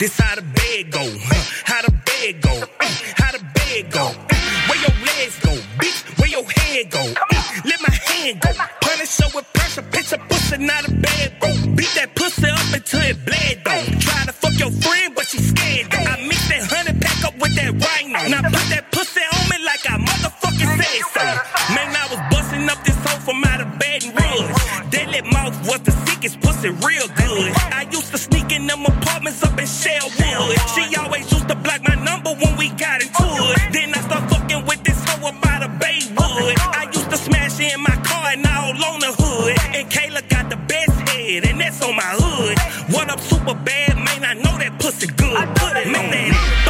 This how the bed go, how the bed go, how the bed go. Where your legs go, bitch, where your head go. Let my hand go, punish her with pressure, pitch a pussy, not a bad bro. Beat that pussy up until it bled though. Try to fuck your friend, but she scared though. I mix that 100 pack up with that rhino. Now put that pussy on me like I motherfucking said so. Man, I was busting up this hoe from out of Baton Rouge. Deadly mouth was the sickest pussy, real good. I used to sneak in them apartments up in Shellwood. She always used to block my number when we got into it. Then I start fucking with this hoe up out of Baywood. I used to smash her in my car and all on the hood. And Kayla got the best head, and that's on my hood. What up, super bad, man? I know that pussy good. Make that